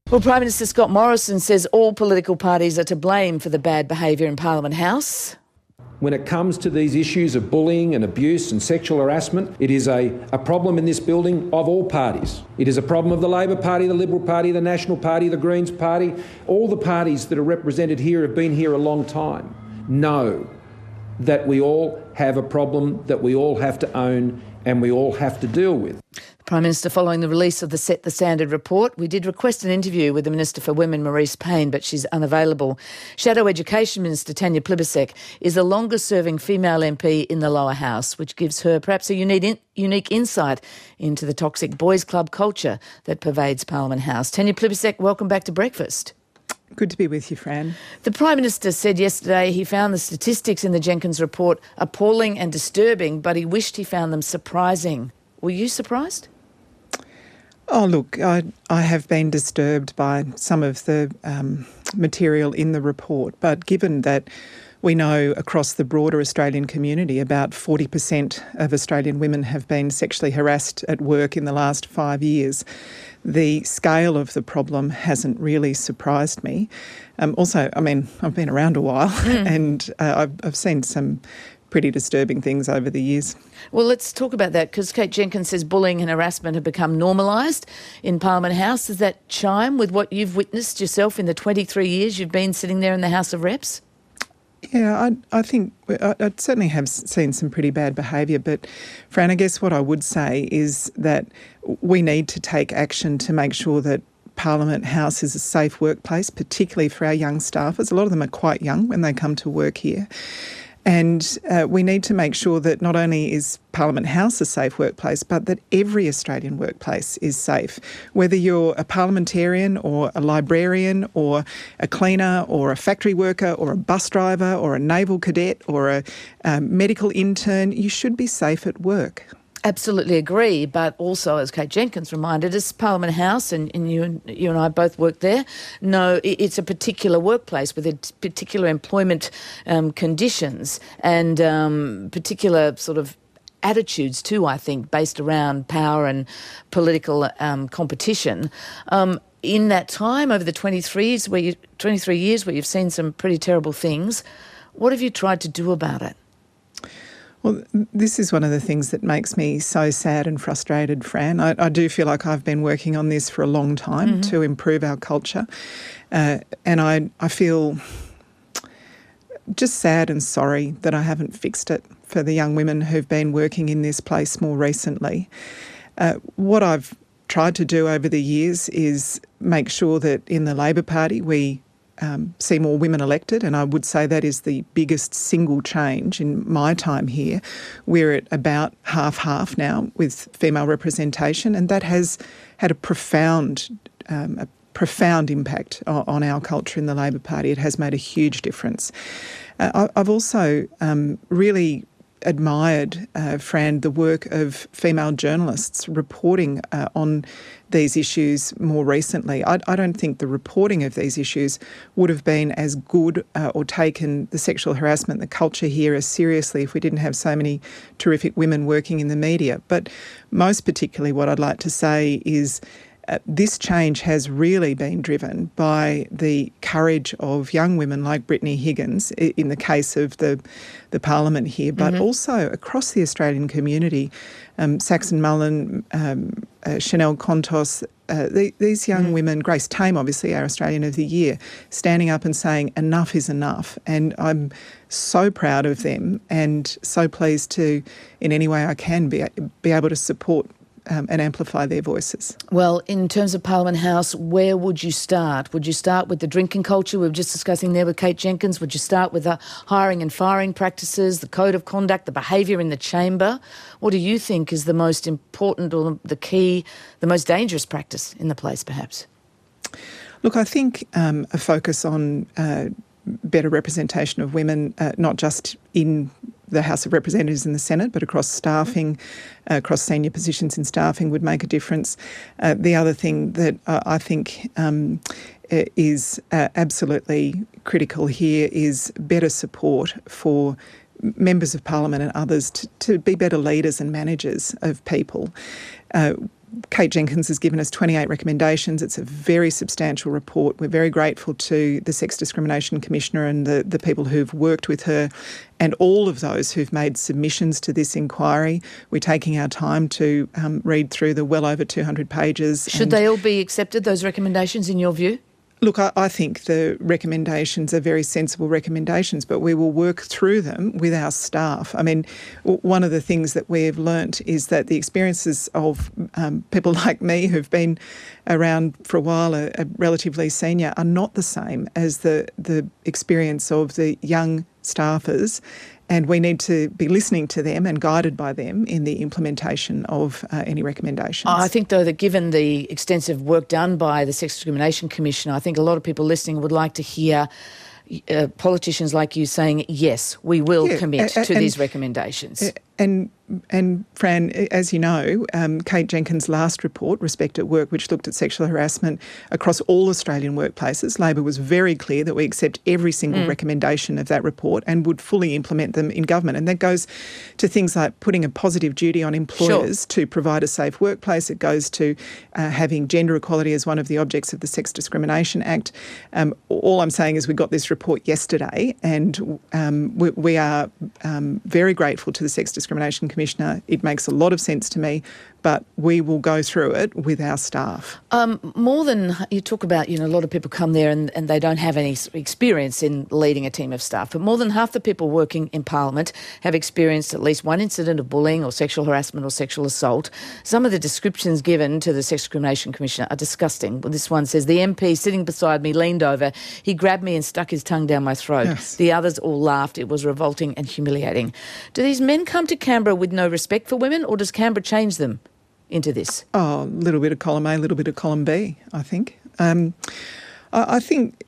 Well, Prime Minister Scott Morrison says all political parties are to blame for the bad behaviour in Parliament House. When it comes to these issues of bullying and abuse and sexual harassment, it is a problem in this building of all parties. It is a problem of the Labor Party, the Liberal Party, the National Party, the Greens Party. All the parties that are represented here have been here a long time. Know that we all have a problem that we all have to own and we all have to deal with. Prime Minister, following the release of the Set the Standard report, we did request an interview with the Minister for Women, Marise Payne, but she's unavailable. Shadow Education Minister Tanya Plibersek is the longest-serving female MP in the lower house, which gives her perhaps a unique insight into the toxic boys' club culture that pervades Parliament House. Tanya Plibersek, welcome back to Breakfast. Good to be with you, Fran. The Prime Minister said yesterday he found the statistics in the Jenkins report appalling and disturbing, but he wished he found them surprising. Were you surprised? Oh, look, I have been disturbed by some of the material in the report, but given that we know across the broader Australian community about 40% of Australian women have been sexually harassed at work in the last 5 years, the scale of the problem hasn't really surprised me. Also, I mean, I've been around a while and I've seen some pretty disturbing things over the years. Well, let's talk about that, because Kate Jenkins says bullying and harassment have become normalised in Parliament House. Does that chime with what you've witnessed yourself in the 23 years you've been sitting there in the House of Reps? Yeah, I think I certainly have seen some pretty bad behaviour, but Fran, I guess what I would say is that we need to take action to make sure that Parliament House is a safe workplace, particularly for our young staffers. A lot of them are quite young when they come to work here. And we need to make sure that not only is Parliament House a safe workplace, but that every Australian workplace is safe. Whether you're a parliamentarian or a librarian or a cleaner or a factory worker or a bus driver or a naval cadet or a medical intern, you should be safe at work. Absolutely agree, but also, as Kate Jenkins reminded us, Parliament House, and you and I both work there, no, it's a particular workplace with particular employment conditions and particular sort of attitudes too, I think, based around power and political competition. In that time, over the 23 years where you've seen some pretty terrible things, what have you tried to do about it? Well, this is one of the things that makes me so sad and frustrated, Fran. I do feel like I've been working on this for a long time to improve our culture. And I feel just sad and sorry that I haven't fixed it for the young women who've been working in this place more recently. What I've tried to do over the years is make sure that in the Labor Party we see more women elected, and I would say that is the biggest single change in my time here. We're at about half-half now with female representation, and that has had a profound impact on our culture in the Labor Party. It has made a huge difference. I've also really admired, Fran, the work of female journalists reporting on these issues more recently. I don't think the reporting of these issues would have been as good or taken the sexual harassment, the culture here as seriously if we didn't have so many terrific women working in the media. But most particularly what I'd like to say is this change has really been driven by the courage of young women like Brittany Higgins in the case of the Parliament here, but also across the Australian community. Saxon Mullen, Chanel Contos, these young women, Grace Tame, obviously our Australian of the Year, standing up and saying enough is enough. And I'm so proud of them and so pleased to, in any way I can, be able to support and amplify their voices. Well, in terms of Parliament House, where would you start? Would you start with the drinking culture we were just discussing there with Kate Jenkins? Would you start with the hiring and firing practices, the code of conduct, the behaviour in the chamber? What do you think is the most important or the key, the most dangerous practice in the place, perhaps? Look, I think a focus on better representation of women, not just in the House of Representatives and the Senate, but across staffing, across senior positions in staffing would make a difference. The other thing that I think is absolutely critical here is better support for members of Parliament and others to be better leaders and managers of people. Kate Jenkins has given us 28 recommendations. It's a very substantial report. We're very grateful to the Sex Discrimination Commissioner and the people who've worked with her and all of those who've made submissions to this inquiry. We're taking our time to read through the well over 200 pages. Should they all be accepted, those recommendations, in your view? Look, I think the recommendations are very sensible recommendations, but we will work through them with our staff. I mean, one of the things that we have learnt is that the experiences of people like me who've been around for a while, are relatively senior, are not the same as the experience of the young staffers. And we need to be listening to them and guided by them in the implementation of any recommendations. I think, though, that given the extensive work done by the Sex Discrimination Commissioner, I think a lot of people listening would like to hear politicians like you saying, yes, we will commit to these recommendations. And Fran, as you know, Kate Jenkins' last report, Respect at Work, which looked at sexual harassment across all Australian workplaces, Labor was very clear that we accept every single recommendation of that report and would fully implement them in government. And that goes to things like putting a positive duty on employers to provide a safe workplace. It goes to having gender equality as one of the objects of the Sex Discrimination Act. All I'm saying is we got this report yesterday, and we are very grateful to the Sex Discrimination Commissioner. It makes a lot of sense to me, but we will go through it with our staff. More than you talk about, a lot of people come there and they don't have any experience in leading a team of staff, but more than half the people working in Parliament have experienced at least one incident of bullying or sexual harassment or sexual assault. Some of the descriptions given to the Sex Discrimination Commissioner are disgusting. This one says, the MP sitting beside me leaned over, he grabbed me and stuck his tongue down my throat. Yes. The others all laughed. It was revolting and humiliating. Do these men come to Canberra with no respect for women, or does Canberra change them into this? Oh, a little bit of column A, a little bit of column B, I think. I think,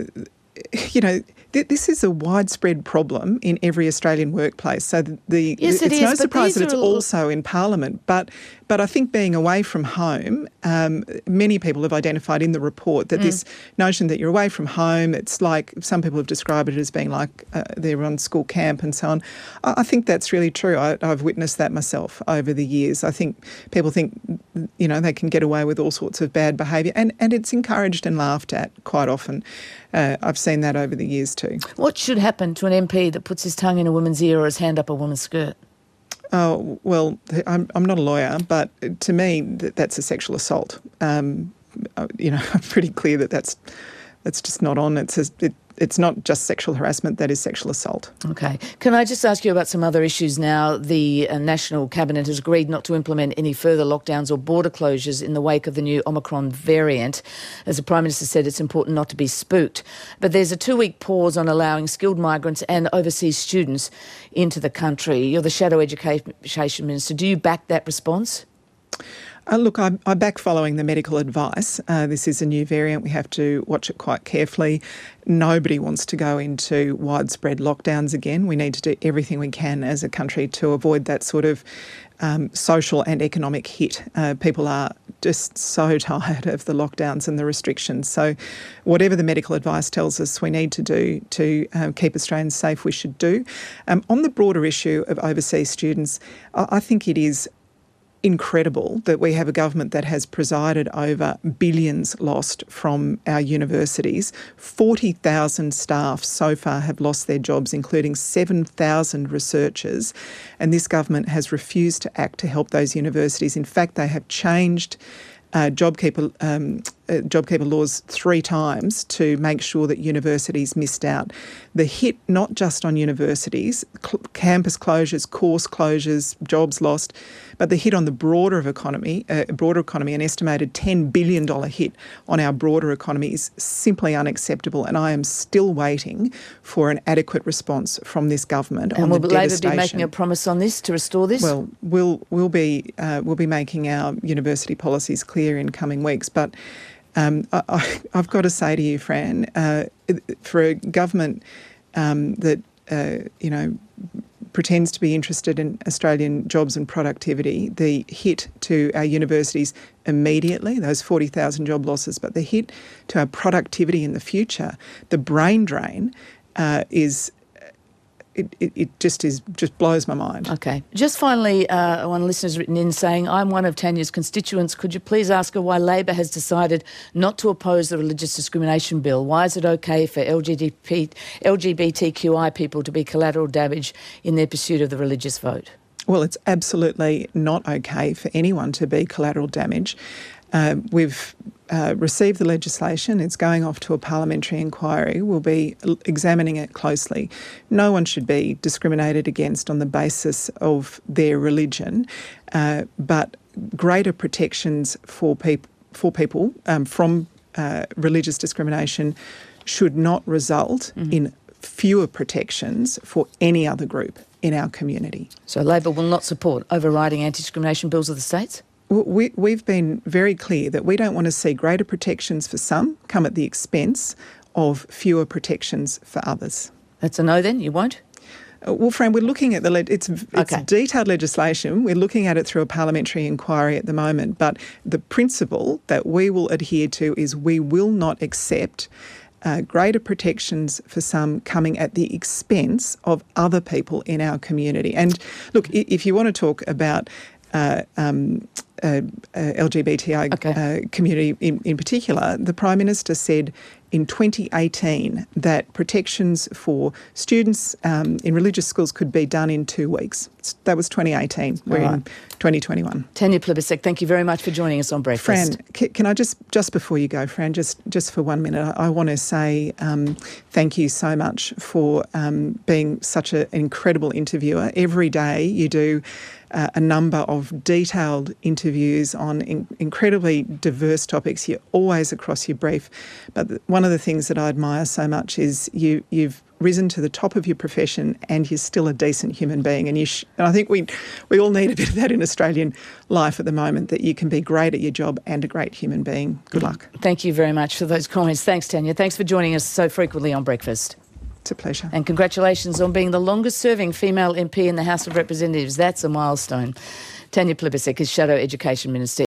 this is a widespread problem in every Australian workplace. So it's no surprise that it's also in Parliament. But I think being away from home, many people have identified in the report that this notion that you're away from home, it's like some people have described it as being like they're on school camp and so on. I think that's really true. I've witnessed that myself over the years. I think people think, they can get away with all sorts of bad behaviour, and it's encouraged and laughed at quite often. I've seen that over the years too. What should happen to an MP that puts his tongue in a woman's ear or his hand up a woman's skirt? Oh, well, I'm not a lawyer, but to me, that's a sexual assault. I'm pretty clear that that's just not on. It's not just sexual harassment, that is sexual assault. Okay. Can I just ask you about some other issues now? The National Cabinet has agreed not to implement any further lockdowns or border closures in the wake of the new Omicron variant. As the Prime Minister said, it's important not to be spooked. But there's a 2-week pause on allowing skilled migrants and overseas students into the country. You're the Shadow Education Minister. Do you back that response? Look, I back following the medical advice. This is a new variant. We have to watch it quite carefully. Nobody wants to go into widespread lockdowns again. We need to do everything we can as a country to avoid that sort of social and economic hit. People are just so tired of the lockdowns and the restrictions. So whatever the medical advice tells us we need to do to keep Australians safe, we should do. On the broader issue of overseas students, I think it is incredible that we have a government that has presided over billions lost from our universities. 40,000 staff so far have lost their jobs, including 7,000 researchers, and this government has refused to act to help those universities. In fact, they have changed JobKeeper laws 3 times to make sure that universities missed out. The hit not just on universities, campus closures, course closures, jobs lost, but the hit on the broader economy, an estimated $10 billion hit on our broader economy is simply unacceptable, and I am still waiting for an adequate response from this government on the devastation. And will Labor be making a promise on this to restore this? Well, we'll be making our university policies clear in coming weeks, but I've got to say to you, Fran, for a government that pretends to be interested in Australian jobs and productivity, the hit to our universities immediately, those 40,000 job losses, but the hit to our productivity in the future, the brain drain, is it just blows my mind. Okay. Just finally, one listener's written in saying, I'm one of Tanya's constituents. Could you please ask her why Labor has decided not to oppose the religious discrimination bill? Why is it okay for LGBTQI people to be collateral damage in their pursuit of the religious vote? Well, it's absolutely not okay for anyone to be collateral damage. We've received the legislation. It's going off to a parliamentary inquiry. We'll be examining it closely. No one should be discriminated against on the basis of their religion, but greater protections for people from religious discrimination should not result in fewer protections for any other group in our community. So Labor will not support overriding anti-discrimination bills of the states? We've been very clear that we don't want to see greater protections for some come at the expense of fewer protections for others. That's a no then? You won't? Well, Fran, we're looking at it's detailed legislation. We're looking at it through a parliamentary inquiry at the moment. But the principle that we will adhere to is we will not accept greater protections for some coming at the expense of other people in our community. And look, if you want to talk about LGBTI community in particular, the Prime Minister said in 2018 that protections for students in religious schools could be done in 2 weeks. That was 2018. We're in 2021. Tanya Plibersek, thank you very much for joining us on Breakfast. Fran, can I just before you go, Fran, just for 1 minute, I want to say thank you so much for being such an incredible interviewer. Every day you do a number of detailed interviews on incredibly diverse topics. You're always across your brief. But one of the things that I admire so much is you've risen to the top of your profession and you're still a decent human being. And I think we all need a bit of that in Australian life at the moment, that you can be great at your job and a great human being. Good luck. Thank you very much for those comments. Thanks, Tanya. Thanks for joining us so frequently on Breakfast. It's a pleasure. And congratulations on being the longest-serving female MP in the House of Representatives. That's a milestone. Tanya Plibersek is Shadow Education Minister.